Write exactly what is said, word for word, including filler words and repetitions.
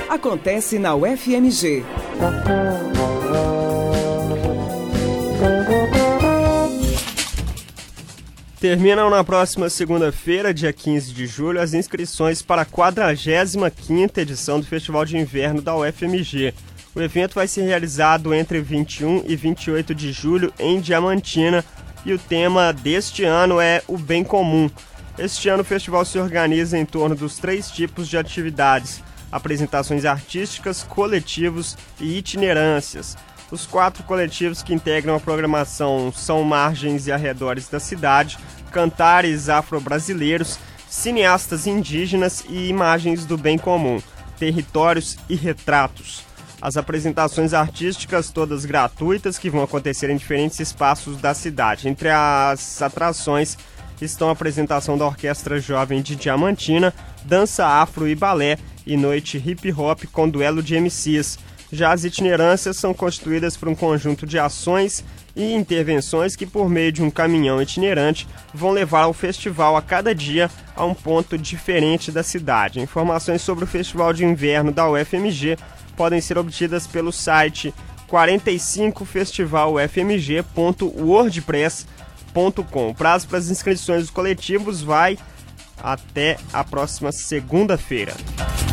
acontece na U F M G. Terminam na próxima segunda-feira, dia quinze de julho, as inscrições para a quadragésima quinta edição do Festival de Inverno da U F M G. O evento vai ser realizado entre vinte e um e vinte e oito de julho em Diamantina e o tema deste ano é o bem comum. Este ano o festival se organiza em torno dos três tipos de atividades: apresentações artísticas, coletivos e itinerâncias. Os quatro coletivos que integram a programação são Margens e Arredores da Cidade, Cantares Afro-Brasileiros, Cineastas Indígenas e Imagens do Bem Comum, Territórios e Retratos. As apresentações artísticas, todas gratuitas, que vão acontecer em diferentes espaços da cidade. Entre as atrações estão a apresentação da Orquestra Jovem de Diamantina, dança afro e balé e noite hip-hop com duelo de M Cs. Já as itinerâncias são constituídas por um conjunto de ações e intervenções que, por meio de um caminhão itinerante, vão levar o festival a cada dia a um ponto diferente da cidade. Informações sobre o Festival de Inverno da U F M G podem ser obtidas pelo site quarenta e cinco festival u f m g ponto wordpress ponto com. O prazo para as inscrições dos coletivos vai até a próxima segunda-feira.